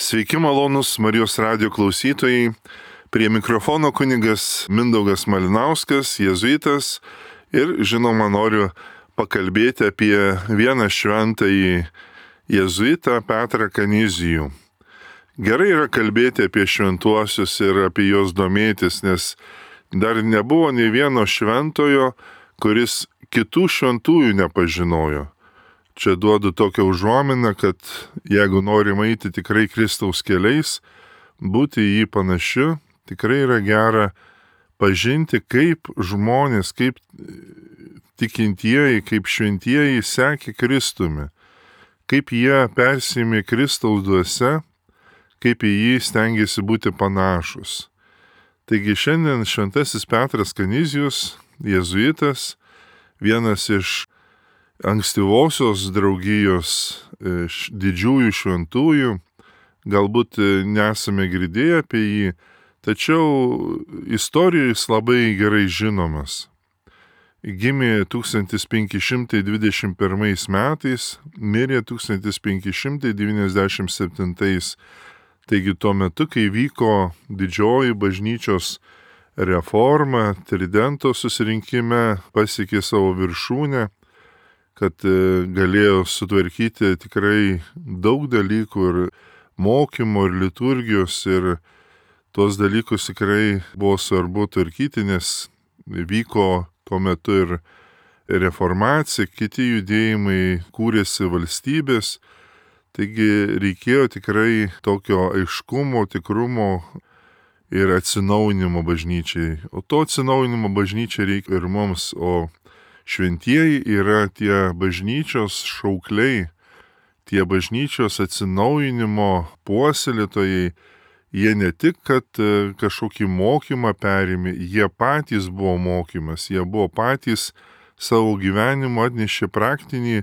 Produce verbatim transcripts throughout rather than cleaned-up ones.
Sveiki malonus Marijos radijo klausytojai. Prie mikrofono kunigas Mindaugas Malinauskas, jėzuitas. Ir žinoma, noriu pakalbėti apie vieną šventąjį jėzuitą Petrą Kanizijų. Gerai yra kalbėti apie šventuosius ir apie juos domėtis, nes dar nebuvo nei vieno šventojo, kuris kitų šventųjų nepažinojo. Čia duodu tokią užuominą, kad jeigu norim eiti tikrai Kristaus keliais, būti į jį panašiu, tikrai yra gera pažinti, kaip žmonės, kaip tikintieji, kaip šventieji sekė Kristumi, kaip jie persėmė Kristaus dvasia, kaip į jį stengiasi būti panašus. Taigi šiandien šventasis Petras Kanizijus, jėzuitas, vienas iš ankstyvosios draugijos didžiųjų šventųjų, galbūt nesame girdėję apie jį, tačiau istorijoje jis labai gerai žinomas. Gimė tūkstantis penki šimtai dvidešimt pirmais metais, mirė tūkstantis penki šimtai devyniasdešimt septintais. Taigi tuo metu, kai vyko didžioji bažnyčios reforma, Tridento susirinkime pasiekė savo viršūnę, kad galėjo sutvarkyti tikrai daug dalykų ir mokymo, ir liturgijos, ir tuos dalykus tikrai buvo svarbu tvarkyti, nes vyko tuo metu ir reformacija, kiti judėjimai, kūrėsi valstybės, taigi reikėjo tikrai tokio aiškumo, tikrumo ir atsinaujinimo bažnyčiai. O to atsinaujinimo bažnyčiai reikia ir mums, o šventieji yra tie bažnyčios šaukliai, tie bažnyčios atsinaujinimo puoselėtojai. Jie ne tik, kad kažkokį mokymą perėmė, jie patys buvo mokymas, jie buvo patys savo gyvenimu atnešė praktinį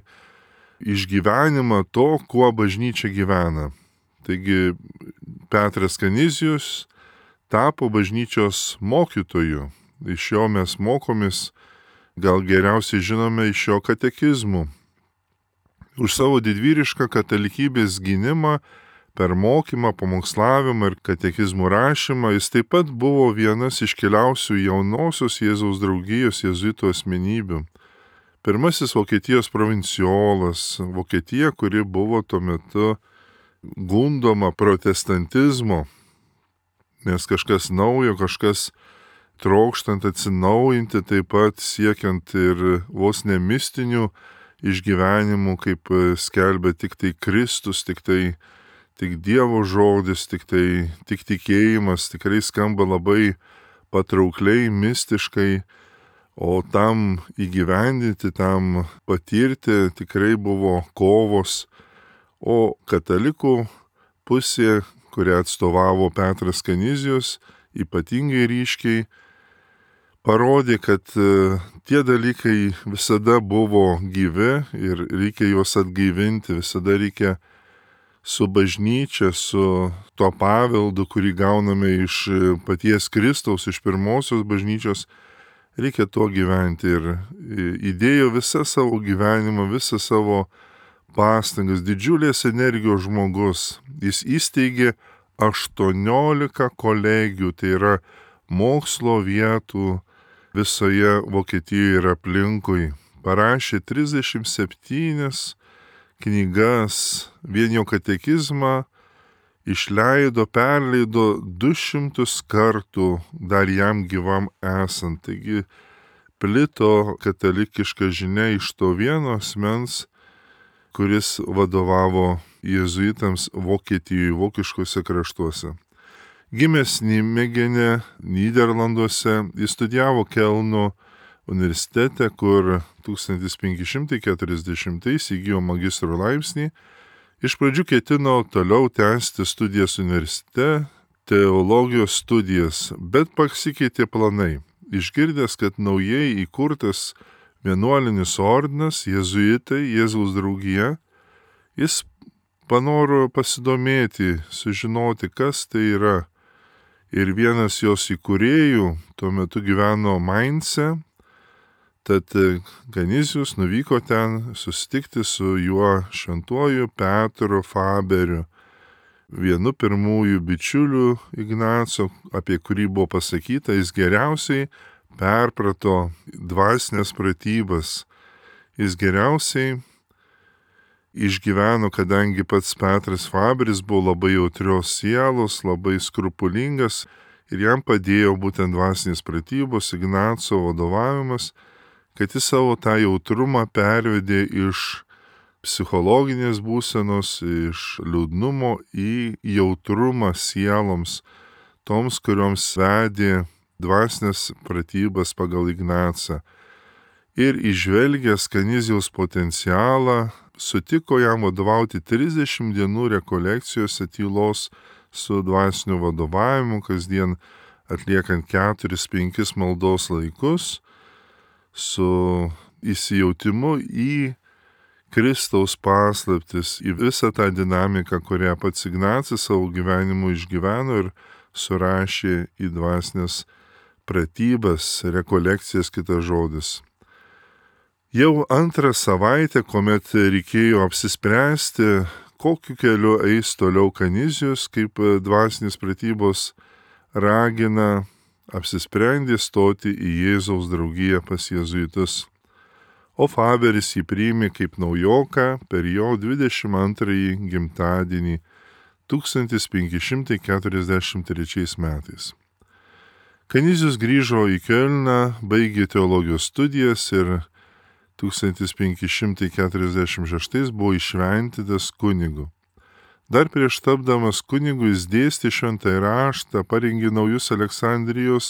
išgyvenimą to, kuo bažnyčia gyvena. Taigi Petras Kanizijus tapo bažnyčios mokytoju, iš jo mes mokomės. Gal geriausiai žinome iš jo katekizmų. Už savo didvyrišką katalikybės gynimą, per mokymą, pamokslavimą ir katekizmų rašymą, jis taip pat buvo vienas iškiliausių jaunosios Jėzaus draugijos jėzuitų asmenybių. Pirmasis Vokietijos provinciolas, Vokietija, kuri buvo tuo metu gundoma protestantizmo, nes kažkas naujo, kažkas trokštant atsinaujinti, taip pat siekiant ir vos ne mistinių išgyvenimų, kaip skelbia tik tai Kristus, tik tai tik Dievo žodis, tik tai tik tikėjimas, tikrai skamba labai patraukliai, mistiškai, o tam įgyvendinti, tam patirti tikrai buvo kovos, o katalikų pusė, kurią atstovavo Petras Kanizijus, ypatingai ryškiai parodė, kad tie dalykai visada buvo gyvi ir reikia juos atgaivinti, visada reikia su bažnyčia, su tuo paveldu, kurį gauname iš paties Kristaus, iš pirmosios bažnyčios, reikia tuo gyventi. Ir įdėjo visą savo gyvenimą, visą savo pastangas, didžiulės energijos žmogus. Jis įsteigė aštuoniolika kolegijų, tai yra mokslo vietų visoje Vokietijoje ir aplinkui. Parašė trisdešimt septynias knygas, vien jo katekizmą išleido, perleido du šimtus kartų dar jam gyvam esant. Taigi plito katalikiška žinia iš to vieno asmens, kuris vadovavo jėzuitams Vokietijoje, vokiškose kraštuose. Gimęs Nimegene, Nyderlanduose, jis studijavo Kelno universitete, kur tūkstantis penki šimtai keturiasdešimtais įgijo magistro laipsnį. Iš pradžių ketino toliau tęsti studijas universitete, teologijos studijas, bet pasikeitė planai. Išgirdęs, kad naujai įkurtas vienuolinis ordinas, jėzuitai, Jėzaus draugija, jis panoro pasidomėti, sužinoti, kas tai yra. Ir vienas jos įkūrėjų tuo metu gyveno Mainze, tad Kanizijus nuvyko ten susitikti su juo šventuoju Petru Faberiu. vienu pirmųjų bičiulių Ignaco, apie kurį buvo pasakyta, jis geriausiai perprato dvasinės pratybas. Jis geriausiai išgyveno, kadangi pats Petras Faberis buvo labai jautrios sielos, labai skrupulingas ir jam padėjo būtent dvasinės pratybos, Ignaco vadovavimas, kad jis savo tą jautrumą pervedė iš psichologinės būsenos, iš liūdnumo į jautrumą sieloms, toms, kurioms vedė dvasinės pratybas pagal Ignacą. Ir įžvelgęs Kanizijaus potencialą, sutiko jam vadovauti trisdešimt dienų rekolekcijose tylos su dvasiniu vadovavimu, kasdien atliekant keturis penkis maldos laikus, su įsijautimu į Kristaus paslaptis, į visą tą dinamiką, kurią pats Ignacas savo gyvenimu išgyveno ir surašė į dvasinės pratybas, rekolekcijas, kitas žodis. Jau antrą savaitę, kuomet reikėjo apsispręsti, kokiu keliu eis toliau Kanizijus, kaip dvasinės pratybos ragina, apsisprendė stoti į Jėzaus draugiją pas jėzuitus. O Faberis jį priėmė kaip naujoką per jo dvidešimt antrąjį gimtadienį tūkstantis penki šimtai keturiasdešimt trečiais metais. Kanizijus grįžo į Kiolną, baigė teologijos studijas ir tūkstantis penki šimtai keturiasdešimt šeštais buvo iššventintas kunigu. Dar prieš tapdamas kunigu jis dėstė šventąjį raštą, parengė naujus Aleksandrijos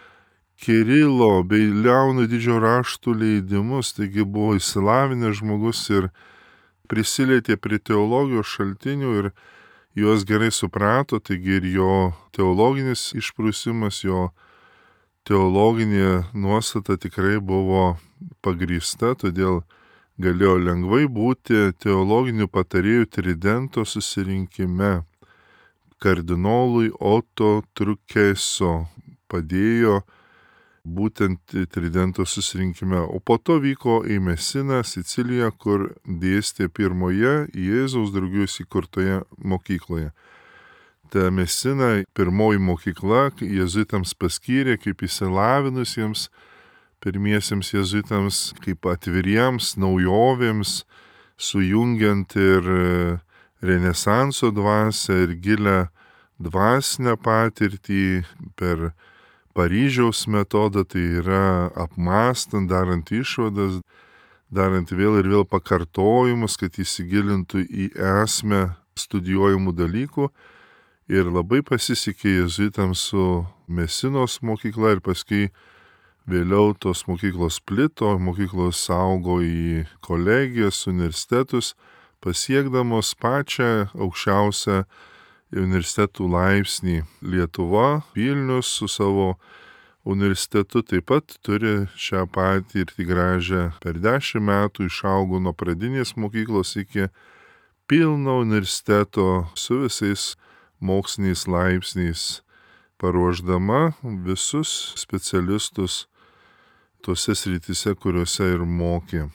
Kirilo bei Leono didžiojo raštų leidimus, taigi buvo išsilavinęs žmogus ir prisilietė prie teologijos šaltinių ir juos gerai suprato, taigi ir jo teologinis išprusimas, jo teologinė nuostata tikrai buvo pagrįsta, todėl galėjo lengvai būti teologinių patarėjų Tridento susirinkime. Kardinolui Oto Trukeso padėjo būtent Tridento susirinkime, o po to vyko į Mesiną, Siciliją, kur dėstė pirmoje Jėzaus draugijos įkurtoje mokykloje. Ta Mesina, pirmoji mokykla, jėzuitams paskyrė kaip išsilavinusiems, pirmiesiems jėzuitams, kaip atviriems naujovėms, sujungiant ir renesanso dvasią ir gilę dvasinę patirtį per Paryžiaus metodą, tai yra apmąstant, darant išvadas, darant vėl ir vėl pakartojimus, kad įsigilintų į esmę studijuojamų dalykų. Ir labai pasisekė jėzuitams su Mesinos mokykla ir paskui vėliau tos mokyklos plito, mokyklos augo į kolegijas, universitetus, pasiekdamos pačią aukščiausią universitetų laipsnį. Lietuva, Vilnius su savo universitetu taip pat turi šią patirtį gražią. Per dešimt metų išaugo nuo pradinės mokyklos iki pilno universiteto su visais moksliniais laipsniais, paruošdama visus specialistus tose srityse, kuriuose ir mokė.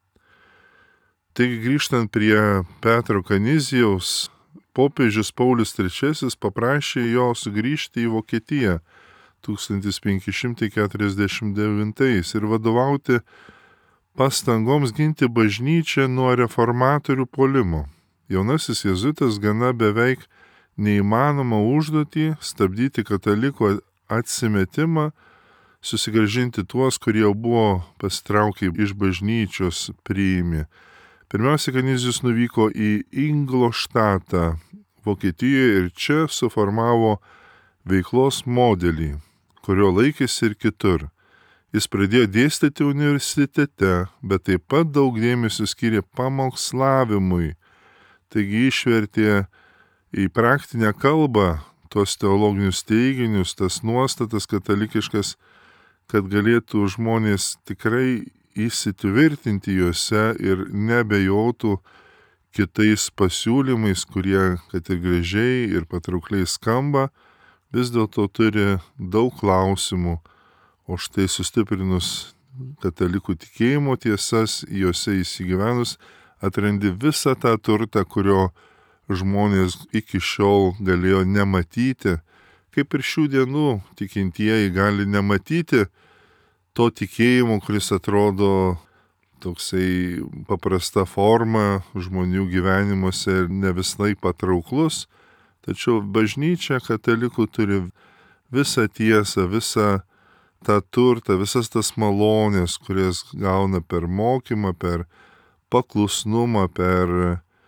Taigi grįžtant prie Petro Kanizijaus, popiežius Paulius trečiasis paprašė jo sugrįžti į Vokietiją tūkstantis penki šimtai keturiasdešimt devintais ir vadovauti pastangoms ginti bažnyčią nuo reformatorių puolimo. Jaunasis jėzuitas gana beveik neįmanoma užduotį stabdyti katalikų atsimetimą, susigrąžinti tuos, kurie buvo pasitraukę iš bažnyčios priimi. Pirmiausia, Kanizijus nuvyko į Ingolštatą, Vokietijoje ir čia suformavo veiklos modelį, kurio laikėsi ir kitur. Jis pradėjo dėstyti universitete, bet taip pat daug dėmesio skyrė pamokslavimui. Taigi išvertė į praktinę kalbą tuos teologinius teiginius, tas nuostatas katalikiškas, kad galėtų žmonės tikrai įsitvirtinti juose ir nebejotų kitais pasiūlymais, kurie, kad ir gražiai ir patraukliai skamba, vis dėlto turi daug klausimų, o štai sustiprinus katalikų tikėjimo tiesas, juose įsigyvenus, atrandi visą tą turtą, kurio žmonės iki šiol galėjo nematyti, kaip ir šių dienų tikintieji gali nematyti to tikėjimo, kuris atrodo toksai paprasta forma žmonių gyvenimuose ir ne visai patrauklus, tačiau bažnyčia katalikų turi visą tiesą, visą tą turtą, visas tas malonės, kurias gauna per mokymą, per paklusnumą, per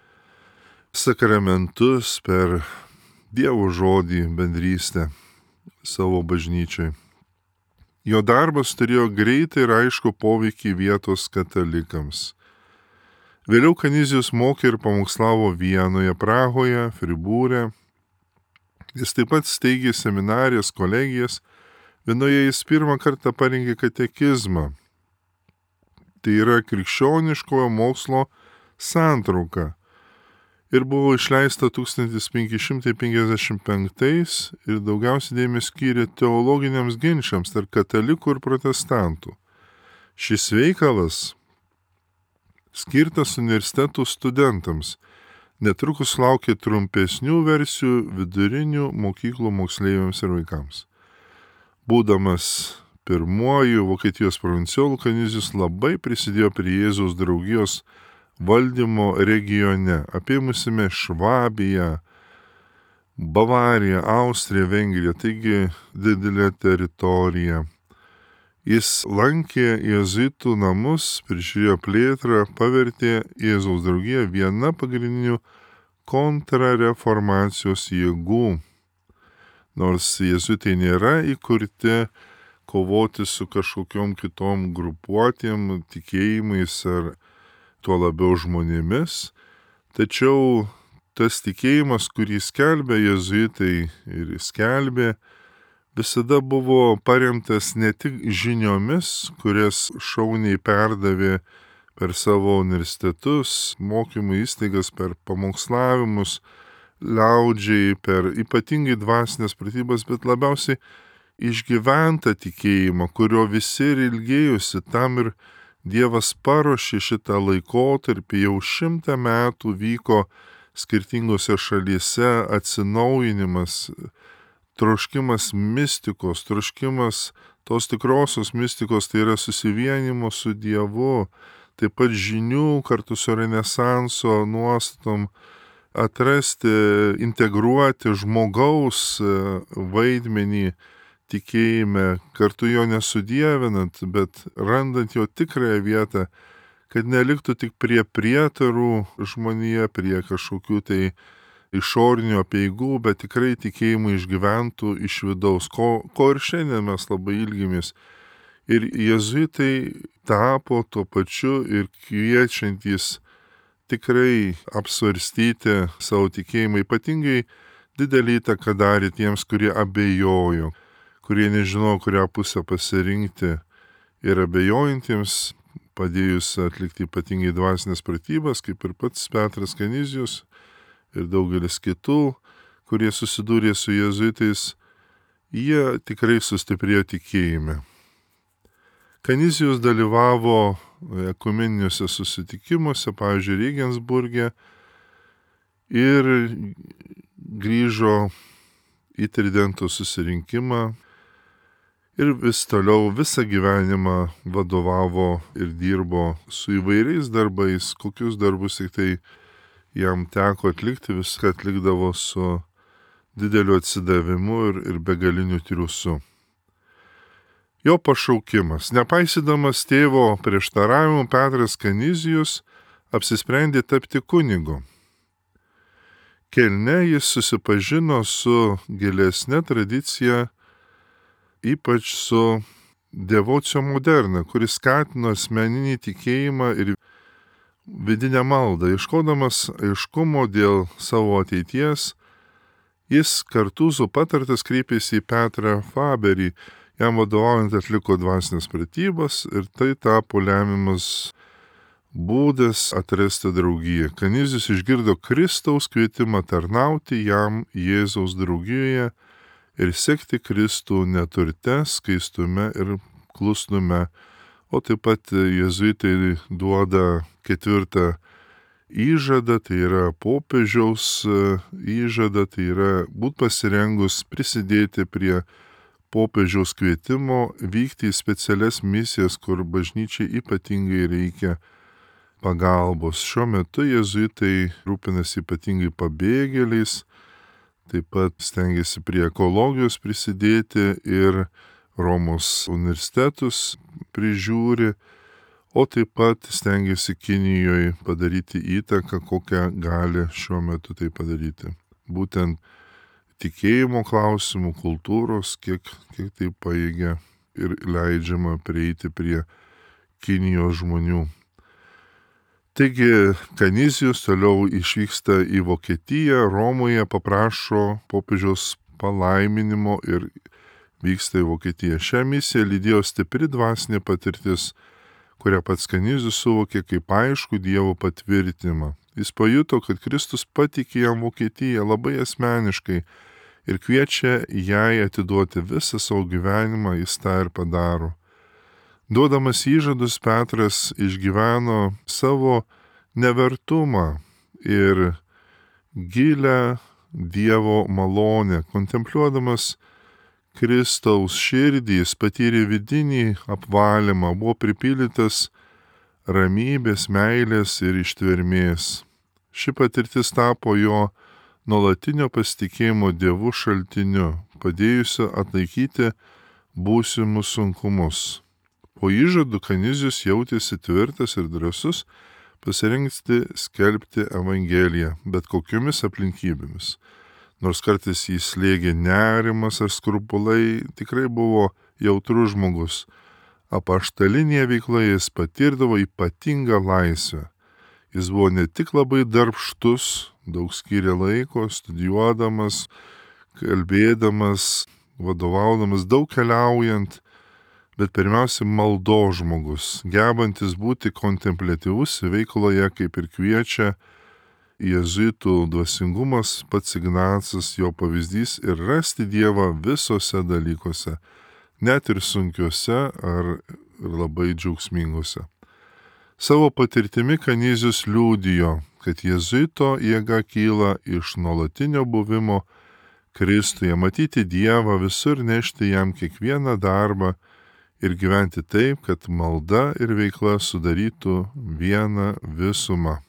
sakramentus, per Dievo žodį, bendrystę savo bažnyčiai. Jo darbas turėjo greitą ir aišku poveikį vietos katalikams. Vėliau Kanizijus mokė ir pamokslavo Vienoje, Prahoje, Fribūre. Jis taip pat steigė seminarijas, kolegijas. Vienoje jis pirmą kartą parengė katekizmą. Tai yra krikščioniškojo mokslo santrauka. Ir buvo išleista tūkstantis penki šimtai penkiasdešimt penktais ir daugiausiai dėmesio skyrė teologiniams ginčiams tarp katalikų ir protestantų. Šis veikalas skirtas universitetų studentams. Netrukus laukė trumpesnių versijų vidurinių mokyklų moksleiviams ir vaikams. Būdamas pirmuoju Vokietijos provincijolu, Kanizijus labai prisidėjo prie Jėzaus draugijos valdymo regione, apėmusime Švabiją, Bavariją, Austriją, Vengriją, taigi didelė teritorija. Jis lankė jėzuitų namus, prižiūrėjo plėtrą, pavertė Jėzaus draugiją viena pagrindinių kontrareformacijos jėgų. Nors jėzuitai nėra įkurti kovoti su kažkokiom kitom grupuotėm, tikėjimais ar tuo labiau žmonėmis, tačiau tas tikėjimas, kurį skelbė jėzuitai ir skelbė, visada buvo paremtas ne tik žiniomis, kurias šauniai perdavė per savo universitetus, mokymo įstaigas, per pamokslavimus, liaudžiai, per ypatingai dvasinės pratybas, bet labiausiai išgyventą tikėjimą, kurio visi ir ilgėjusi, tam ir Dievas paruošė šitą laikotarpį, jau šimtą metų vyko skirtingose šalyse atsinaujinimas, troškimas mistikos, troškimas tos tikrosios mistikos, tai yra susivienimo su Dievu, taip pat žinių kartu su Renesanso nuostatom atrasti, integruoti žmogaus vaidmenį tikėjime, kartu jo nesudievinant, bet randant jo tikrąją vietą, kad neliktų tik prie prietarų žmonija, prie kažkokių tai išorinių apeigų, bet tikrai tikėjimai išgyventų iš vidaus, ko, ko ir šiandien mes labai ilgimės. Ir jėzuitai tapo tuo pačiu ir kviečiantys tikrai apsvarstyti savo tikėjimą, ypatingai didelį įtaką darė tiems, kurie abejojo, kurie nežino, kurią pusę pasirinkti, ir abejojantiems padėjus atlikti ypatingai dvasinės pratybas, kaip ir pats Petras Kanizijus ir daugelis kitų, kurie susidūrė su jėzuitais, jie tikrai sustiprėjo tikėjime. Kanizijus dalyvavo ekumeniniuose susitikimuose, pavyzdžiui, Regensburge, ir grįžo į Tridento susirinkimą ir vis toliau visą gyvenimą vadovavo ir dirbo su įvairiais darbais, kokius darbus tik tai jam teko atlikti, viską atlikdavo su dideliu atsidavimu ir, ir begaliniu triūsu. Jo pašaukimas. Nepaisydamas tėvo prieštaravimų, Petras Kanizijus apsisprendė tapti kunigu. Kelne jis susipažino su gilesne tradicija, ypač su devocio moderna, kuris skatino asmeninį tikėjimą ir vidinę maldą. Ieškodamas aiškumo dėl savo ateities, jis kartu su patartas kreipėsi į Petrą Faberį, jam vadovaujant atliko dvasinės pratybas ir tai tapo lemiamas būdas atrasti draugiją. Kanizijus išgirdo Kristaus kvietimą tarnauti jam Jėzaus draugijoje ir sekti Kristų neturte, skaistume ir klusnume. O taip pat jėzuitai duoda ketvirtą įžadą, tai yra popiežiaus įžadą, tai yra būt pasirengus prisidėti prie popiežiaus kvietimo vykti į specialias misijas, kur bažnyčiai ypatingai reikia pagalbos. Šiuo metu jėzuitai rūpinasi ypatingai pabėgėliais, taip pat stengiasi prie ekologijos prisidėti ir Romos universitetus prižiūri, o taip pat stengiasi Kinijoje padaryti įtaką, kokią gali šiuo metu tai padaryti. Būtent tikėjimo klausimų, kultūros, kiek, kiek tai pajėgia ir leidžiama prieiti prie Kinijos žmonių. Taigi Kanizijus toliau išvyksta į Vokietiją, Romoje paprašo popiežiaus palaiminimo ir vyksta į Vokietiją. Šią misiją lydėjo stipri dvasinė patirtis, kurią pats Kanizijus suvokė kaip aišku Dievo patvirtinimą. Jis pajuto, kad Kristus patikė jam Vokietiją labai asmeniškai ir kviečia jai atiduoti visą savo gyvenimą, jis tą ir padaro. Duodamas įžadus, Petras išgyveno savo nevertumą ir gilę Dievo malonę. Kontempliuodamas Kristaus širdį, jis patyrė vidinį apvalymą, buvo pripildytas ramybės, meilės ir ištvermės. Ši patirtis tapo jo nuolatinio pasitikėjimo Dievu šaltiniu, padėjusiu atlaikyti būsimus sunkumus. Po įžadų Kanizijus jautėsi tvirtas ir drąsus pasirinkti skelbti Evangeliją, bet kokiomis aplinkybėmis. Nors kartais jį slėgė nerimas ar skrupulai, tikrai buvo jautrus žmogus. Apaštalinėje veikloje jis patirdavo ypatingą laisvę. Jis buvo ne tik labai darbštus, daug skyrė laiko, studijuodamas, kalbėdamas, vadovaudamas, daug keliaujant, bet pirmiausia maldos žmogus, gebantis būti kontempliatyvus veikloje, kaip ir kviečia jėzuitų dvasingumas, pats Ignacas, jo pavyzdys ir rasti Dievą visose dalykuose, net ir sunkiuose ar labai džiaugsminguose. Savo patirtimi Kanizijus liudijo, kad jėzuito jėga kyla iš nuolatinio buvimo Kristuje, matyti Dievą visur, nešti jam kiekvieną darbą ir gyventi taip, kad malda ir veikla sudarytų vieną visumą.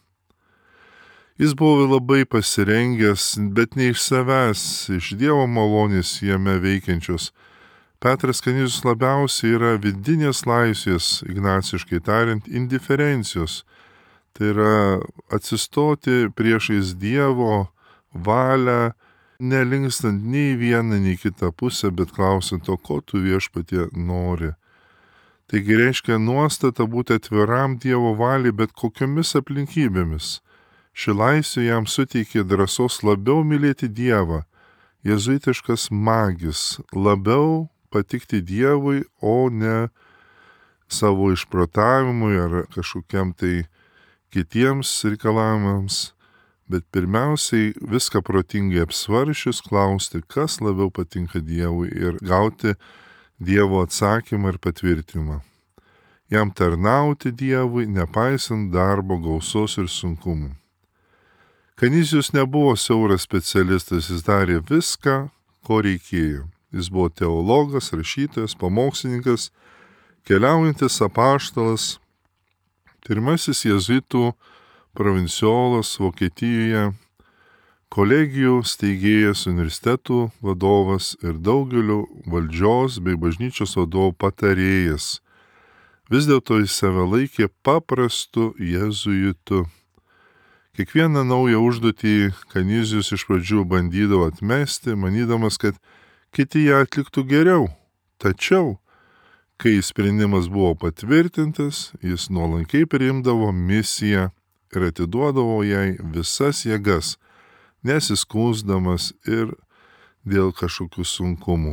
Jis buvo labai pasirengęs, bet ne iš savęs, iš Dievo malonės jame veikiančios. Petras Kanizijus labiausiai yra vidinės laisvės, ignaciškai tariant, indiferencijos. Tai yra atsistoti priešais Dievo valią, nelinkstant nei vieną, nei kitą pusę, bet klausiant, o ko tu viešpatie nori. Taigi reiškia nuostata būti atviram Dievo valiai, bet kokiomis aplinkybėmis. Ši laisvė jam suteikė drąsos labiau mylėti Dievą, jėzuitiškas magis, labiau patikti Dievui, o ne savo išprotavimui ar kažkokiam tai kitiems reikalavimams, bet pirmiausiai viską protingai apsvaršius klausti, kas labiau patinka Dievui ir gauti Dievo atsakymą ir patvirtimą. Jam tarnauti Dievui, nepaisant darbo gausos ir sunkumų. Kanizijus nebuvo siauras specialistas, jis darė viską, ko reikėjo. Jis buvo teologas, rašytojas, pamokslininkas, keliaujantis apaštalas, pirmasis jėzuitų provinciolas Vokietijoje, kolegijų steigėjas, universitetų vadovas ir daugelių valdžios bei bažnyčios vadovų patarėjas. Vis dėlto jis save laikė paprastu jėzuitu. Kiekvieną naują užduotį Kanizijus iš pradžių bandydavo atmesti, manydamas, kad kiti ją atliktų geriau. Tačiau, kai sprendimas buvo patvirtintas, jis nuolankiai priimdavo misiją ir atiduodavo jai visas jėgas, nesiskųsdamas ir dėl kažkokių sunkumų.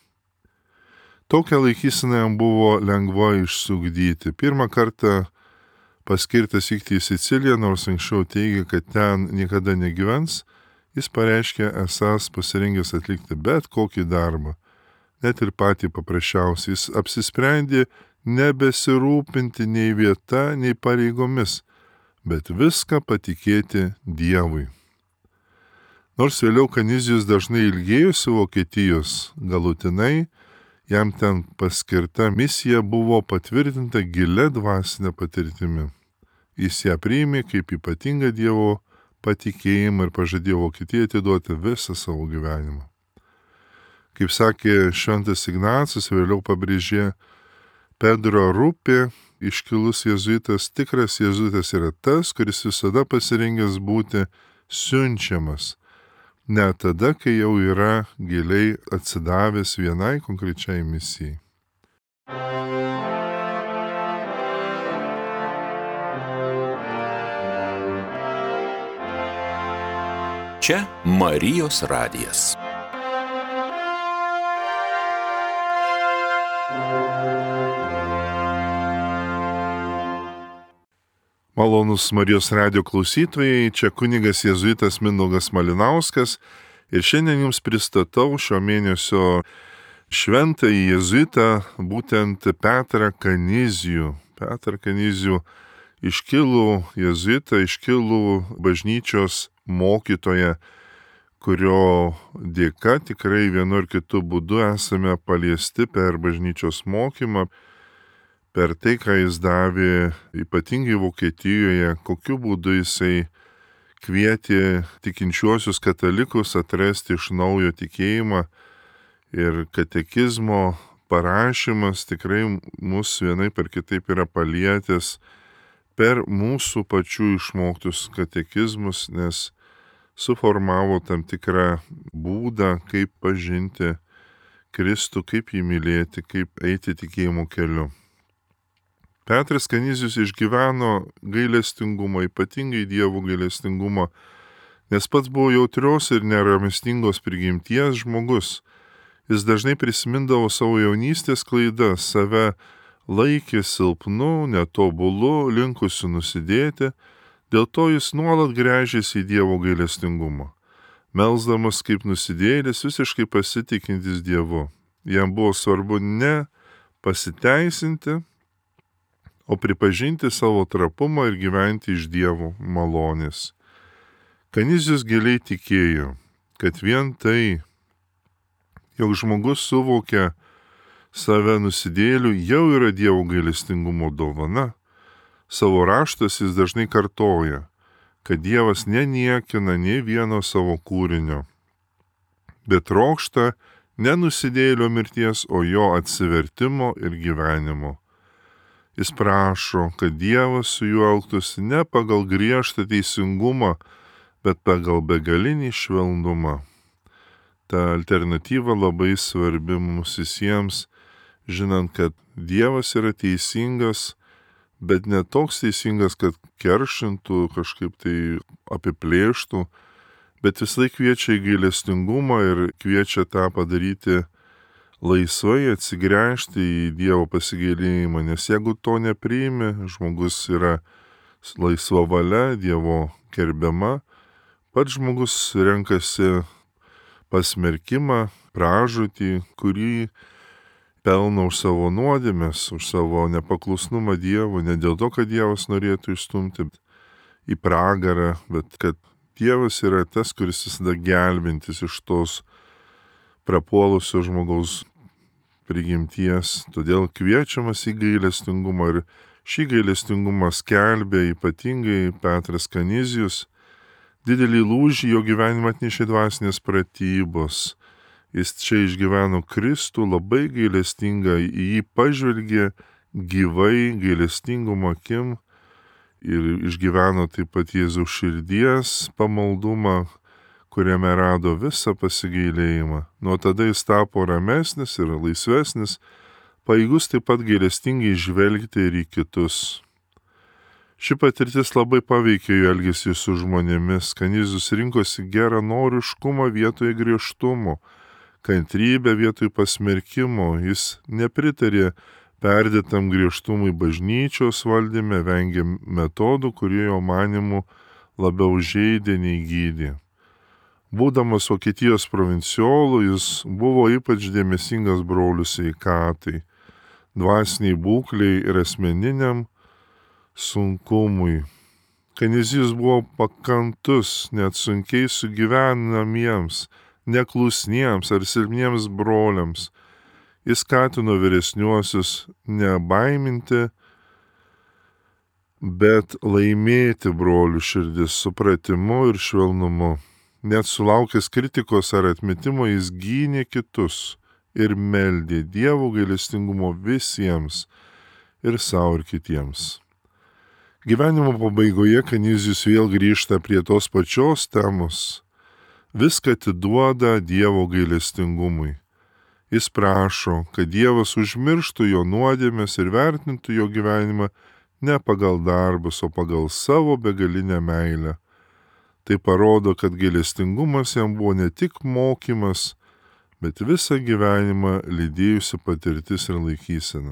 Tokią laikyseną jam buvo lengva išsiugdyti. Pirmą kartą paskirtas vykti į Siciliją, nors anksčiau teigė, kad ten niekada negyvens, jis pareiškė esąs pasirengęs atlikti bet kokį darbą, net ir patį paprasčiausiai. Jis apsisprendė nebesirūpinti nei vieta, nei pareigomis, bet viską patikėti Dievui. Nors vėliau Kanizijus dažnai ilgėjosi Vokietijos, galutinai jam ten paskirta misija buvo patvirtinta gilia dvasinė patirtimi. Jis ją priėmė kaip ypatingą Dievo patikėjimą ir pažadėjo Vokietijai atiduoti visą savo gyvenimą. Kaip sakė šventas Ignacas, vėliau pabrėžė Pedro Rupė, iškilus jėzuitas, tikras jėzuitas yra tas, kuris visada pasirengęs būti siunčiamas, net tada, kai jau yra giliai atsidavęs vienai konkrečiai misijai. Čia Marijos radijas. Malonus Marijos radijo klausytojai, čia kunigas jėzuitas Mindaugas Malinauskas ir šiandien jums pristatau šio mėnesio šventąjį jėzuitą, būtent Petrą Kanizijų. Petrą Kanizijų iškilų jėzuitą, iškilų bažnyčios mokytoją, kurio dėka tikrai vienu ar kitu būdu esame paliesti per bažnyčios mokymą, per tai, ką jis davė ypatingai Vokietijoje, kokiu būdu jisai kvietė tikinčiuosius katalikus atrasti iš naujo tikėjimą ir katekizmo parašymas tikrai mus vienai per kitaip yra palietęs per mūsų pačių išmoktus katekizmus, nes suformavo tam tikrą būdą, kaip pažinti Kristų, kaip jį mylėti, kaip eiti tikėjimo keliu. Petras Kanizijus išgyveno gailestingumą, ypatingai Dievo gailestingumą, nes pats buvo jautrios ir neramistingos prigimties žmogus. Jis dažnai prisimindavo savo jaunystės klaidas, save laikė silpnu, netobulu, linkusiu nusidėti, dėl to jis nuolat gręžėsi į Dievo gailestingumą. Melsdamas kaip nusidėjėlis, visiškai pasitikintis Dievu. Jam buvo svarbu ne pasiteisinti, o pripažinti savo trapumą ir gyventi iš Dievo malonės. Kanizijus giliai tikėjo, kad vien tai, jog žmogus suvokia save nusidėjėliu, jau yra Dievo gailestingumo dovana. Savo raštas jis dažnai kartoja, kad Dievas neniekina nei vieno savo kūrinio, bet trokšta ne nusidėjėlio mirties, o jo atsivertimo ir gyvenimo. Jis prašo, kad Dievas su juo elgtųsi ne pagal griežtą teisingumą, bet pagal begalinį švelnumą. Ta alternatyva labai svarbi mums visiems, žinant, kad Dievas yra teisingas, bet ne toks teisingas, kad keršintų, kažkaip tai apiplėštų, bet visai kviečia į gailestingumą ir kviečia tą padaryti laisvai, atsigręžti į Dievo pasigailėjimą, nes jeigu to nepriimi, žmogus yra laisva valia, Dievo gerbiama, pats žmogus renkasi pasmerkimą, pražūtį, kurį pelno už savo nuodėmes, už savo nepaklusnumą Dievui, ne dėl to, kad Dievas norėtų išstumti į pragarą, bet kad Dievas yra tas, kuris visada gelbintis iš tos prapuolusio žmogaus prigimties, todėl kviečiamas į gailestingumą ir šį gailestingumą skelbė ypatingai Petras Kanizijus. Didelį lūžį jo gyvenimą atnešė dvasinės pratybos. Jis čia išgyveno Kristų labai gailestingą, į jį pažvelgė gyvai gailestingumo akim ir išgyveno taip pat Jėzaus širdies pamaldumą, kuriame rado visą pasigailėjimą. Nuo tada jis tapo ramesnis ir laisvesnis, pajėgus taip pat gailestingai žvelgti ir į kitus. Ši patirtis labai paveikė jo elgesį su žmonėmis. Kanizijus rinkosi geranoriškumą vietoje griežtumo, kantrybę vietoj pasmerkimo. Jis nepritarė perdėtam griežtumui bažnyčios valdyme, vengė metodų, kurie jo manimu labiau žeidė nei gydė. Būdamas Vokietijos provincijolu, jis buvo ypač dėmesingas brolių sveikatai, dvasiniai būkliai ir asmeniniam sunkumui. Kanizijus buvo pakantus net sunkiai sugyvenamiems, neklusniems ar silpniems broliams. Jis skatino vyresniuosius nebaiminti, bet laimėti brolių širdis supratimu ir švelnumu. Net sulaukęs kritikos ar atmetimo jis gynė kitus ir meldė Dievo gailestingumo visiems ir savo ir kitiems. Gyvenimo pabaigoje Kanizijus vėl grįžta prie tos pačios temos. Viską atiduoda Dievo gailestingumui. Jis prašo, kad Dievas užmirštų jo nuodėmes ir vertintų jo gyvenimą ne pagal darbus, o pagal savo begalinę meilę. Tai parodo, kad gailestingumas jam buvo ne tik mokymas, bet visą gyvenimą lydėjusi patirtis ir laikysena.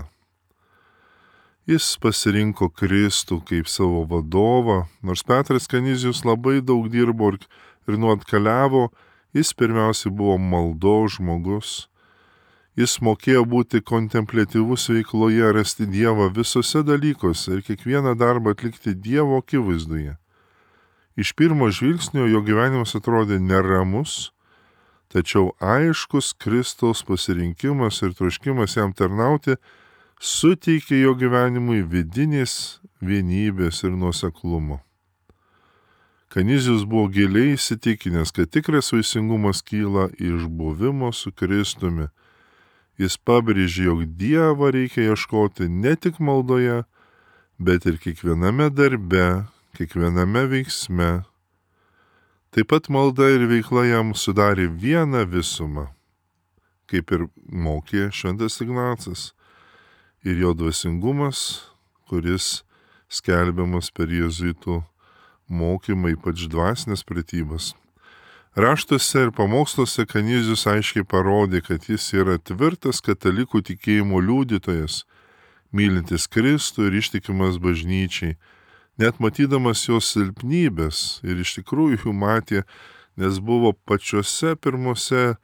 Jis pasirinko Kristų kaip savo vadovą, nors Petras Kanizijus labai daug dirbo ir nuotkeliavo, jis pirmiausiai buvo maldos žmogus. Jis mokėjo būti kontempliatyvus veikloje, rasti Dievą visose dalykuose ir kiekvieną darbą atlikti Dievo akivaizdoje. Iš pirmo žvilgsnio jo gyvenimas atrodė neramus, tačiau aiškus Kristaus pasirinkimas ir troškimas jam tarnauti suteikė jo gyvenimui vidinės vienybės ir nuoseklumo. Kanizijus buvo giliai įsitikinęs, kad tikras vaisingumas kyla iš buvimo su Kristumi. Jis pabrėžė, jog Dievą reikia ieškoti ne tik maldoje, bet ir kiekviename darbe, kiekviename veiksme. Taip pat malda ir veikla jam sudarė vieną visumą, kaip ir mokė šventas Ignacas, ir jo dvasingumas, kuris skelbiamas per jėzuitų mokymą, ypač dvasinės pratybas. Raštuose ir pamoksluose Kanizijus aiškiai parodė, kad jis yra tvirtas katalikų tikėjimo liudytojas, mylintis Kristų ir ištikimas bažnyčiai, net matydamas jos silpnybės, ir iš tikrųjų jų matė, nes buvo pačiose pirmose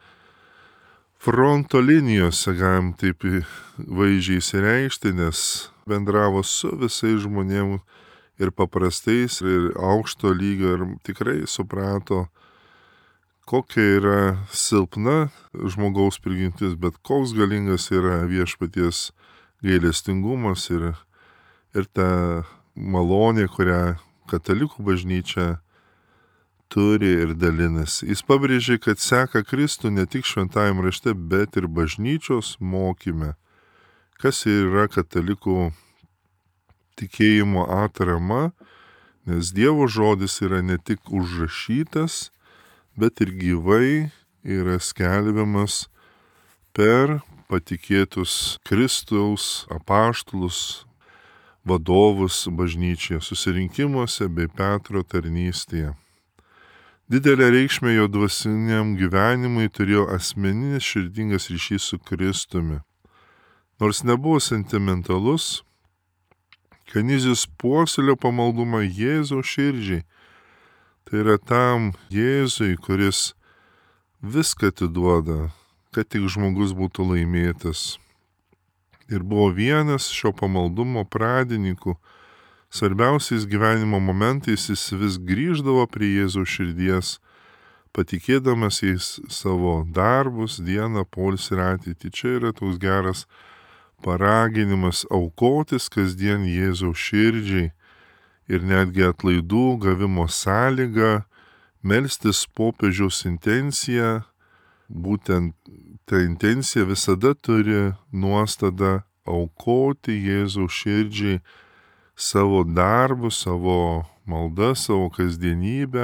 fronto linijose, galim taip vaizdžiai įsireikšti, nes bendravo su visais žmonėmis ir paprastais, ir aukšto lygio, ir tikrai suprato, kokia yra silpna žmogaus prigimtis, bet koks galingas yra viešpaties gailestingumas ir, ir ta malonė, kurią katalikų bažnyčia turi ir dalinasi. Jis pabrėžė, kad seka Kristų ne tik šventajame rašte, bet ir bažnyčios mokyme, kas yra katalikų tikėjimo atrama, nes Dievo žodis yra ne tik užrašytas, bet ir gyvai yra skelbiamas per patikėtus Kristaus apaštalus, vadovus bažnyčioje, susirinkimuose bei Petro tarnystėje. Didelę reikšmę jo dvasiniam gyvenimui turėjo asmeninis širdingas ryšys su Kristumi. Nors nebuvo sentimentalus, Kanizijus puoselėjo pamaldumą Jėzaus širdžiai. Tai yra tam Jėzui, kuris viską atiduoda, kad tik žmogus būtų laimėtas. Ir buvo vienas šio pamaldumo pradininkų. Svarbiausiais gyvenimo momentais jis vis grįždavo prie Jėzaus širdies, patikėdamas jais savo darbus, dieną, poilsį ir ateitį. Čia yra toks geras paraginimas aukotis kasdien Jėzaus širdžiai. Ir netgi atlaidų gavimo sąlyga, melstis popiežiaus intenciją, būtent ta intencija visada turi nuostatą aukoti Jėzaus širdžiai savo darbus, savo maldą, savo kasdienybę,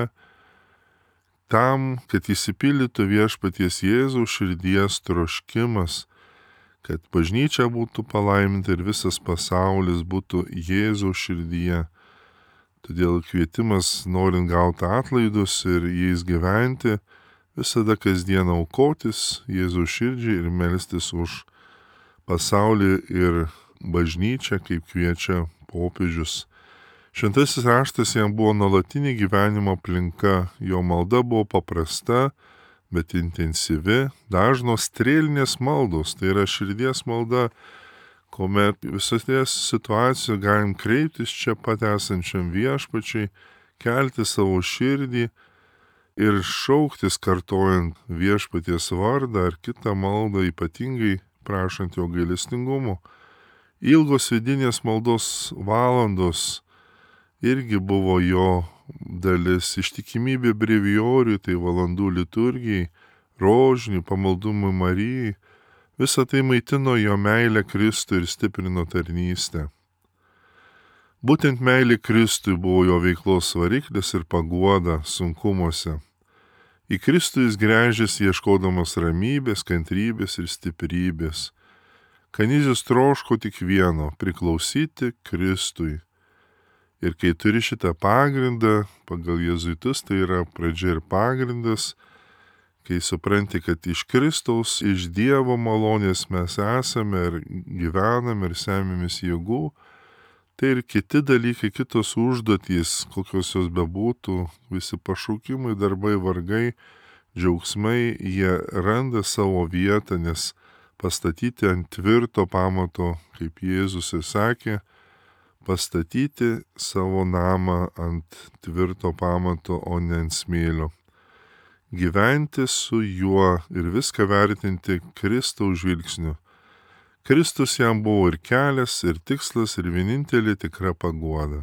tam, kad įsipildytų viešpaties Jėzaus širdies troškimas, kad bažnyčia būtų palaiminta ir visas pasaulis būtų Jėzaus širdyje. Todėl kvietimas, norint gauti atlaidus ir jais gyventi, visada kasdien aukotis Jėzaus širdžiai ir melstis už pasaulį ir bažnyčią, kaip kviečia popiežius. Šventasis raštas jam buvo nuolatinė gyvenimo aplinka, jo malda buvo paprasta, bet intensyvi, dažnos strėlinės maldos, tai yra širdies malda, kuomet visose situacijose galim kreiptis čia pat esančiam viešpačiui, kelti savo širdį ir šauktis kartojant viešpaties vardą ar kitą maldą, ypatingai prašant jo gailestingumo. Ilgos vidinės maldos valandos irgi buvo jo dalis, ištikimybė brevijoriui, tai valandų liturgijai, rožinių, pamaldumui Marijai, visa tai maitino jo meilę Kristui ir stiprino tarnystę. Būtent meilė Kristui buvo jo veiklos variklis ir paguoda sunkumuose. Į Kristų jis gręžėsi ieškodamas ramybės, kantrybės ir stiprybės. Kanizijus troško tik vieno - priklausyti Kristui. Ir kai turi šitą pagrindą, pagal jėzuitus tai yra pradžia ir pagrindas, kai supranti, kad iš Kristaus, iš Dievo malonės mes esame ir gyvename ir semėmės jėgų, tai ir kiti dalykai, kitos užduotys, kokios jos bebūtų, visi pašaukimai, darbai, vargai, džiaugsmai, jie randa savo vietą, nes pastatyti ant tvirto pamato, kaip Jėzus ir sakė, pastatyti savo namą ant tvirto pamato, o ne ant smėlio. Gyventi su juo ir viską vertinti Kristaus žvilgsniu. Kristus jam buvo ir kelias, ir tikslas, ir vienintelė tikra paguoda.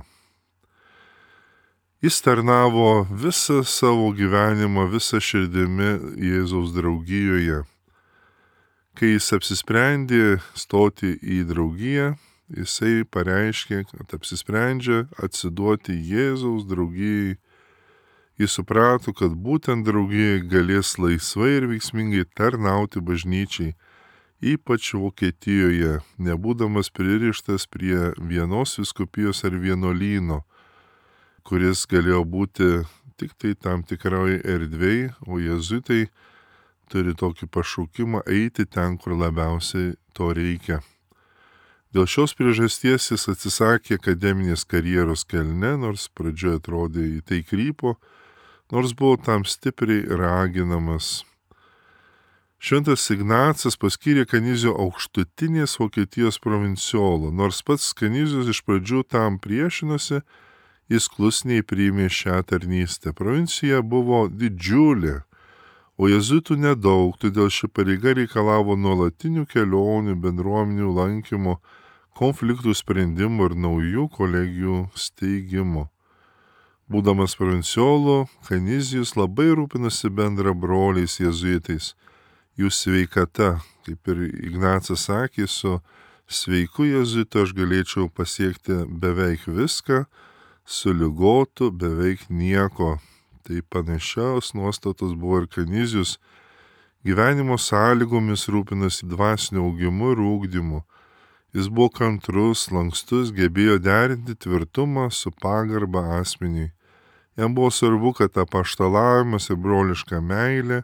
Jis tarnavo visą savo gyvenimą, visą širdimi Jėzaus draugijoje. Kai jis apsisprendė stoti į draugiją, jisai pareiškė, kad apsisprendžia atsiduoti Jėzaus draugijai. Jis suprato, kad būtent draugijai galės laisvai ir veiksmingai tarnauti bažnyčiai, ypač Vokietijoje, nebūdamas pririštas prie vienos vyskupijos ar vienuolyno, kuris galėjo būti tik tai tam tikrai erdvėj, o jėzuitai turi tokį pašaukimą eiti ten, kur labiausiai to reikia. Dėl šios priežasties jis atsisakė akademinės karjeros kelne, nors pradžioje atrodė į tai krypo, nors buvo tam stipriai raginamas. Šventas Ignacas paskyrė Kanizio aukštutinės Vokietijos provinciolo, nors pats Kanizijus iš pradžių tam priešinosi, jis klusniai priėmė šią tarnystę. Provincija buvo didžiulė, o jėzuitų nedaug, todėl ši pareiga reikalavo nuolatinių kelionių, bendruomenių lankymo, konfliktų sprendimų ir naujų kolegijų steigimo. Būdamas provinciolu, Kanizijus labai rūpinosi bendra broliais jėzuitais, jų sveikata, kaip ir Ignacas sakė, su sveiku jėzuitu aš galėčiau pasiekti beveik viską, su ligotu beveik nieko. Tai panašiaus nuostatos buvo ir Kanizijus. Gyvenimo sąlygomis rūpinosi dvasiniu augimu ir ugdymu. Jis buvo kantrus, lankstus, gebėjo derinti tvirtumą su pagarba asmeniui. Jam buvo svarbu, kad apaštalavimas ir broliška meilė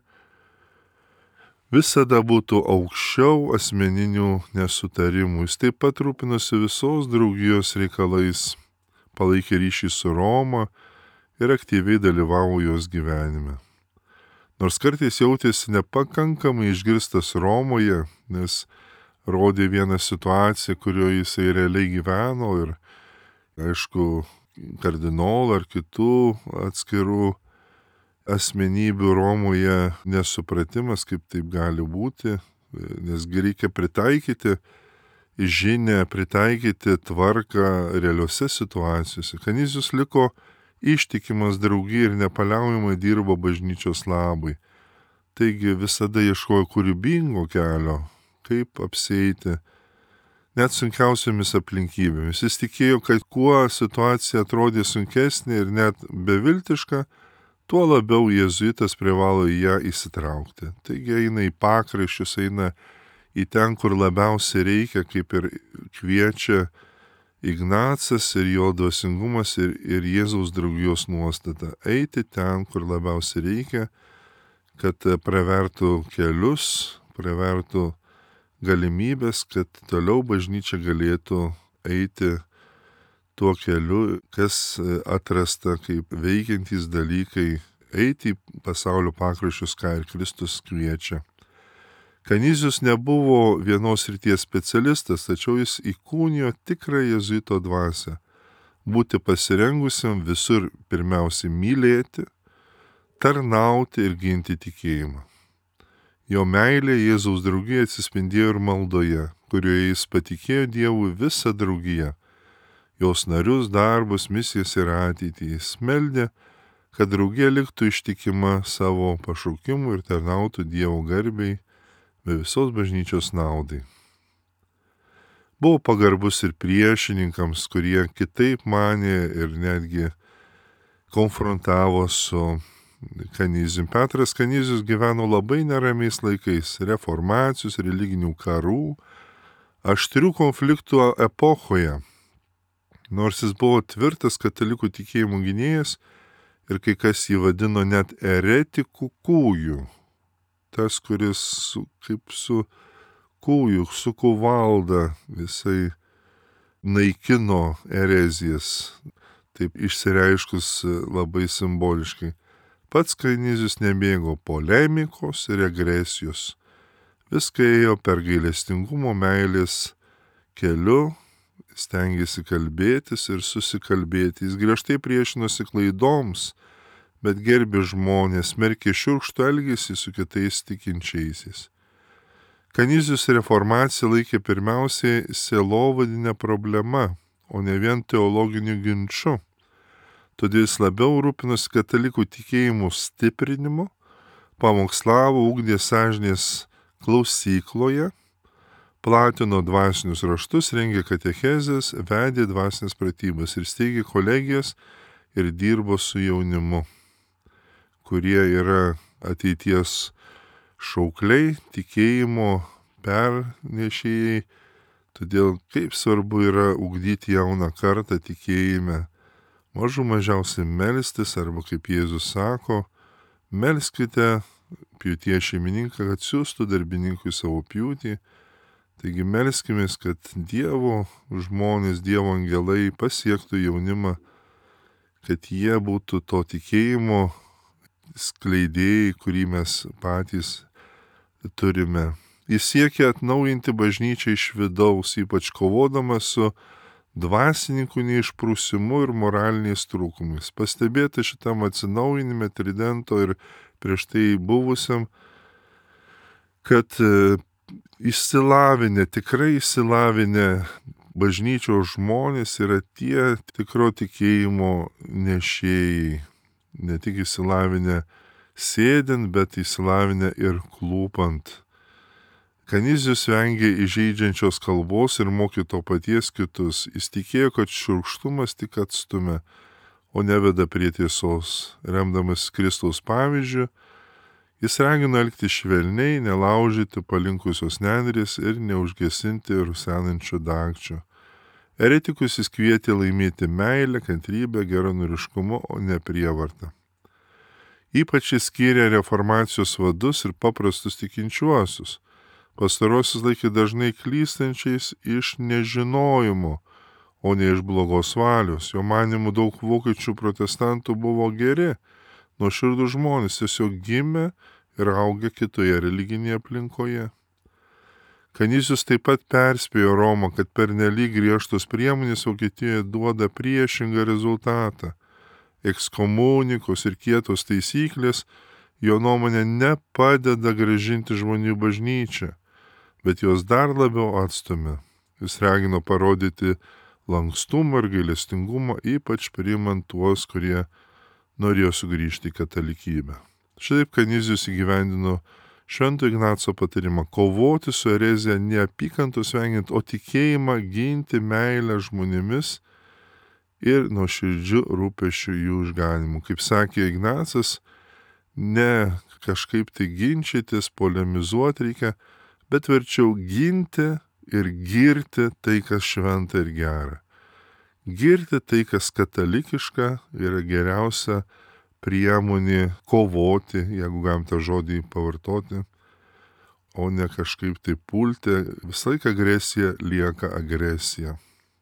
visada būtų aukščiau asmeninių nesutarimų. Jis taip pat rūpinosi visos draugijos reikalais, palaikė ryšį su Roma ir aktyviai dalyvavo jos gyvenime. Nors kartais jautėsi nepakankamai išgirstas Romoje, nes rodė vieną situaciją, kurioje jisai realiai gyveno ir, aišku, kardinolų ar kitų atskirų asmenybių Romoje nesupratimas, kaip taip gali būti, nesgi reikia pritaikyti žinią, pritaikyti tvarką realiuose situacijose. Kanizijus liko ištikimas draugijai ir nepaliaujamai dirbo bažnyčios labui. Taigi visada ieškojo kūrybingo kelio, kaip apsieiti net sunkiausiomis aplinkybėmis. Jis tikėjo, kad kuo situacija atrodė sunkesnė ir net beviltiška, tuo labiau jėzuitas privalo į ją įsitraukti. Taigi eina į pakraščius, eina į ten, kur labiausiai reikia, kaip ir kviečia Ignacas ir jo dvasingumas ir, ir Jėzaus draugijos nuostata. Eiti ten, kur labiausiai reikia, kad pravertų kelius, pravertų galimybės, kad toliau bažnyčia galėtų eiti tuo keliu, kas atrasta kaip veikiantys dalykai, eiti į pasaulio pakraščius, ką ir Kristus kviečia. Kanizijus nebuvo vienos srities specialistas, tačiau jis įkūnijo tikrą jėzuito dvasią - būti pasirengusiam visur pirmiausiai mylėti, tarnauti ir ginti tikėjimą. Jo meilė Jėzaus draugijai atsispindėjo ir maldoje, kurioje jis patikėjo Dievui visą draugiją, jos narius, darbus, misijas ir ateitį. Jis meldė, kad draugija liktų ištikima savo pašaukimui ir tarnautų Dievo garbei bei visos bažnyčios naudai. Buvo pagarbus ir priešininkams, kurie kitaip manė ir netgi konfrontavo su Kanizijum. Petras Kanizijus gyveno labai neramiais laikais - reformacijos, religinių karų, aštrių konfliktų epochoje. Nors jis buvo tvirtas katalikų tikėjimų gynėjas ir kai kas jį vadino net eretikų kūjų. Tas, kuris su, kaip su kūjų, su kuvalda visai naikino erezijas, taip išsireiškus labai simboliškai. Pats Kanizijus nemėgo polemikos ir agresijos. Viską ėjo per gailestingumo meilės keliu, stengėsi kalbėtis ir susikalbėti. Jis griežtai priešinosi klaidoms, bet gerbė žmonės, smerkė šiurkštų elgesį su kitais tikinčiaisiais. Kanizijus reformaciją laikė pirmiausiai sielovadinė problema, o ne vien teologiniu ginču. Todėl jis labiau rūpinosi katalikų tikėjimų stiprinimu, pamokslavo, ugdė sąžinės klausykloje, platino dvasinius raštus, rengė katechezes, vedė dvasinės pratybas ir steigė kolegijas ir dirbo su jaunimu, kurie yra ateities šaukliai, tikėjimo pernešėjai. Todėl kaip svarbu yra ugdyti jauną kartą tikėjime. Mažų mažiausiai melstis, arba kaip Jėzus sako, melskite pjūties šeimininką, kad siūstų darbininkui savo pjūtį. Taigi melskimės, kad Dievo žmonės, Dievo angelai pasiektų jaunimą, kad jie būtų to tikėjimo skleidėjai, kurį mes patys turime. Jis siekia atnaujinti bažnyčią iš vidaus, ypač kovodamas su dvasininkų neišprūsimu ir moraliniais trūkumais. Pastebėti šitam atsinaujinime Tridento ir prieš tai buvusiam, kad išsilavinę, tikrai išsilavinę bažnyčios žmonės yra tie tikro tikėjimo nešėjai. Ne tik išsilavinę sėdint, bet išsilavinę ir klūpant. Kanizijus vengė įžeidžiančios kalbos ir mokė to paties kitus. Jis tikėjo, kad šiurkštumas tik atstumia, o neveda prie tiesos. Remdamas Kristaus pavyzdžiu, jis ragino elgti švelniai, nelaužyti palinkusios nendrės ir neužgesinti rusenančių dagčių. Eretikus jis kvietė laimėti meilę, kantrybę, geranoriškumu, o ne prievartą. Ypač jis skyrė reformacijos vadus ir paprastus tikinčiuosius. Pastarosius laikė dažnai klystančiais iš nežinojimo, o ne iš blogos valios. Jo manimu daug vokiečių protestantų buvo geri, nuoširdūs žmonės, tiesiog gimė ir augę kitoje religinėje aplinkoje. Kanizijus taip pat perspėjo Romą, kad pernelyg griežtos priemonės Vokietijoje duoda priešingą rezultatą. Ekskomunikos ir kietos taisyklės jo nuomonė nepadeda grąžinti žmonių bažnyčią, bet jos dar labiau atstumia. Jis ragino parodyti lankstumą ir gailestingumą, ypač priimant tuos, kurie norėjo sugrįžti į katalikybę. Šitaip Kanizijus įgyvendino Švento Ignaco patarimą kovoti su erezija neapykantos vengiant, o tikėjimą ginti meilę žmonėmis ir nuoširdžiu rūpesčiu jų išganimu. Kaip sakė Ignacas, ne kažkaip tai ginčytis, polemizuoti reikia, bet verčiau ginti ir girti tai, kas šventa ir gera. Girti tai, kas katalikiška, yra geriausia priemonė kovoti, jeigu galim tą žodį pavartoti, o ne kažkaip tai pulti. Visą laiką agresija lieka agresija.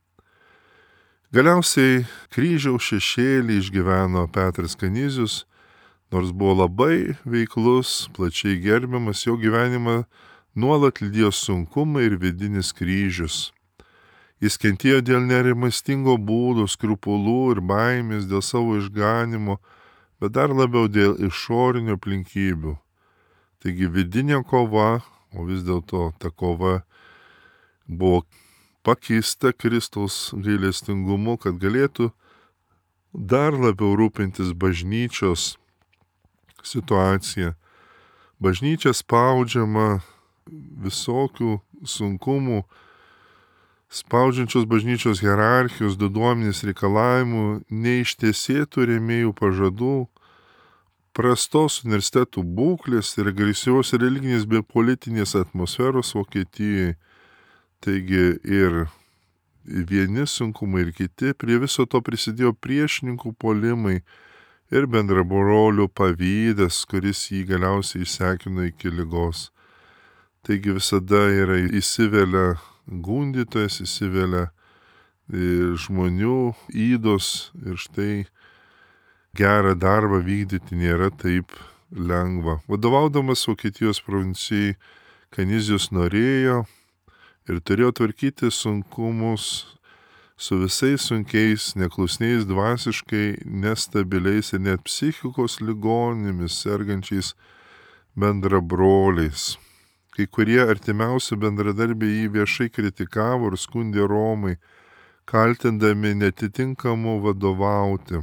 Galiausiai kryžiaus šešėlį išgyveno Petras Kanizijus, nors buvo labai veiklus, plačiai gerbiamas, jo gyvenimą nuolat lydėjo sunkumai ir vidinis kryžius. Jis kentėjo dėl nerimastingo būdo, skrupulų ir baimės, dėl savo išganimo, bet dar labiau dėl išorinių aplinkybių. Taigi vidinė kova, o vis dėlto ta kova buvo pakeista Kristaus gailestingumu, kad galėtų dar labiau rūpintis bažnyčios situacija. Bažnyčia spaudžiama visokių sunkumų, spaudžiančios bažnyčios hierarchijos, diduomenės reikalavimų, neištesėtų rėmėjų pažadų, prastos universitetų būklės ir agresyvios religinės bei politinės atmosferos Vokietijoje. Taigi ir vieni sunkumai ir kiti, prie viso to prisidėjo priešininkų puolimai ir bendrabrolių pavydas, kuris jį galiausiai išsekino iki ligos. Taigi visada yra įsivelia gundytojas, įsivelia žmonių ydos ir štai gerą darbą vykdyti nėra taip lengva. Vadovaudamas Vokietijos provincijai, Kanizijus norėjo ir turėjo tvarkyti sunkumus su visais sunkiais, neklusniais, dvasiškai nestabiliais ir net psichikos ligonėmis sergančiais bendrabroliais. Kai kurie artimiausi bendradarbiai jį viešai kritikavo ir skundė Romai, kaltindami netitinkamu vadovauti.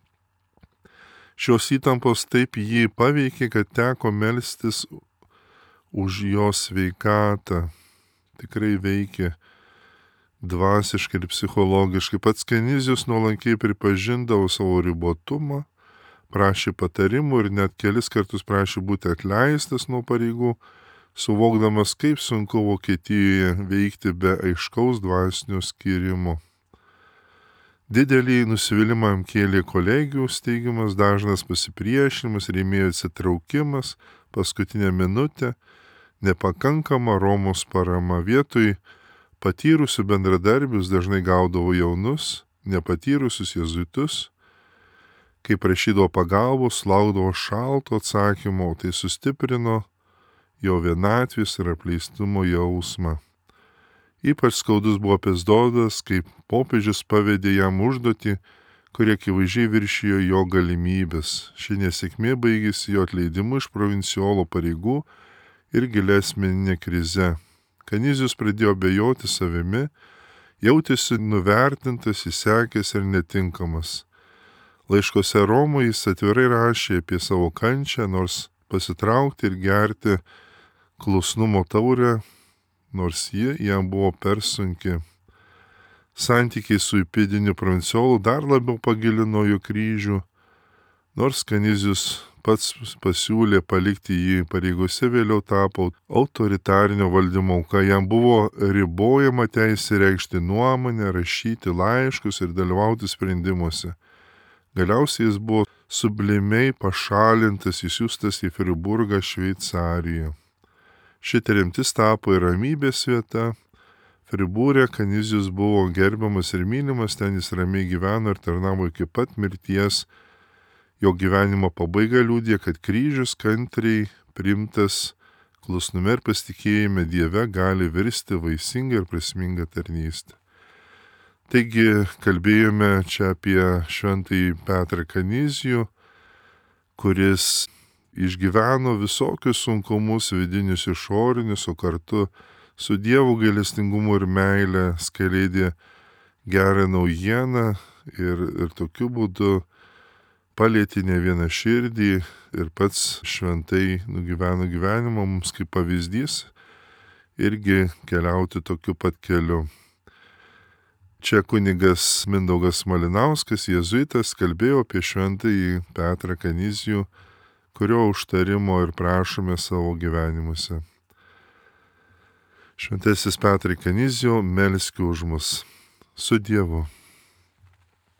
Šios įtampos taip jį paveikė, kad teko melstis už jo sveikatą. Tikrai veikė dvasiškai ir psichologiškai. Pats Kanizijus nuolankiai pripažindavo savo ribotumą, prašė patarimų ir net kelis kartus prašė būti atleistas nuo pareigų, suvokdamas, kaip sunku Vokietijoje veikti be aiškaus dvasinio skyrimo. Didelį nusivylimą kėlė kolegijų steigimas, dažnas pasipriešinimas, rėmėjų atsitraukimas, paskutinę minutę, nepakankama Romos parama. Vietoj patyrusių bendradarbius dažnai gaudavo jaunus, nepatyrusius jėzuitus. Kai prašydavo pagalbos, laukdavo šalto atsakymo, tai sustiprino jo vienatvės ir apleistumo jausmą. Ypač skaudus buvo Epizdodas, kai popiežius pavedė jam užduotį, kurie akivaizdžiai viršijo jo galimybės. Ši nesėkmė baigėsi jo atleidimu iš provincijolo pareigų ir gilia asmeninė krize. Kanizijus pradėjo abejoti savimi, jautėsi nuvertintas, įsekęs ir netinkamas. Laiškose Romui jis atvirai rašė apie savo kančią, nors pasitraukti ir gerti klusnumo taurę, nors ji jam buvo per sunki. Santykiai su įpėdiniu provinciolu dar labiau pagilino jų kryžių, nors Kanizijus pats pasiūlė palikti jį pareigose, vėliau tapo autoritarinio valdymo auka. Jam buvo ribojama teisė reikšti nuomonę, rašyti laiškus ir dalyvauti sprendimuose. Galiausiai jis buvo sublimiai pašalintas, įsiųstas į Friburgą, Šveicariją. Ši tremtis tapo ir ramybės vieta. Friburė Kanizijus buvo gerbiamas ir mylimas, ten jis ramiai gyveno ir tarnavo iki pat mirties. Jo gyvenimo pabaiga liudija, kad kryžius kantriai priimtas klusnume ir pasitikėjime Dieve gali virsti vaisingą ir prasmingą tarnystę. Taigi kalbėjome čia apie šventąjį Petrą Kanizijų, kuris išgyveno visokius sunkumus, vidinius išorinius, o kartu su Dievo gailestingumu ir meile skleidė gerą naujieną ir, ir tokiu būdu palietė ne vieną širdį ir pats šventai nugyveno gyvenimą mums kaip pavyzdys irgi keliauti tokiu pat keliu. Čia kunigas Mindaugas Malinauskas, jėzuitas, kalbėjo apie šventąjį Petrą Kanizijų, kurio užtarimo ir prašome savo gyvenimuose. Šventasis Petrai Kanizijau, melski už mus. Su Dievu.